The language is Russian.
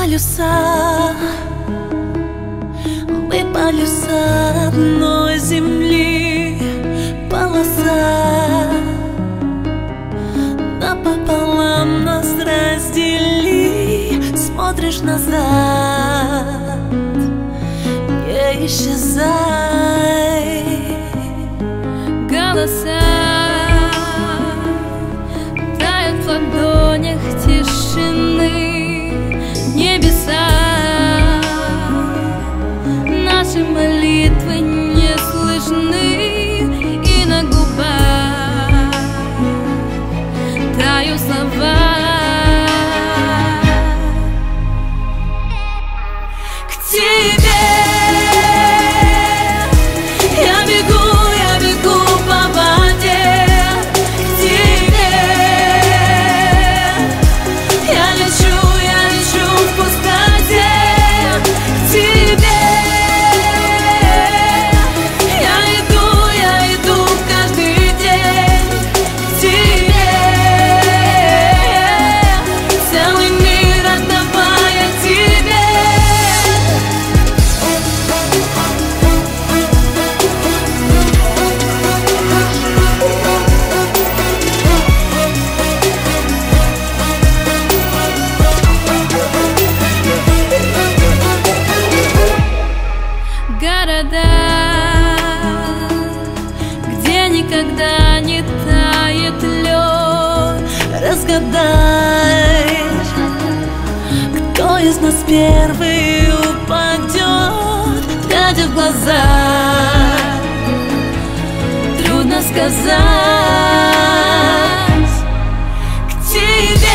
полюса, мы полюса одной земли, полоса напополам нас раздели. Смотришь назад, не исчезай. Голоса тают в ладонях тишины, небеса, наши молитвы не слышны, и на губах тают слова. К тебе я бегу по воде, к тебе я лечу в пустоте, к тебе я иду каждый день, к тебе целый мир отдавая тебе. Города, где никогда не тает лед, Разгадай, кто из нас первый упадет, глядя в глаза, трудно сказать. К тебе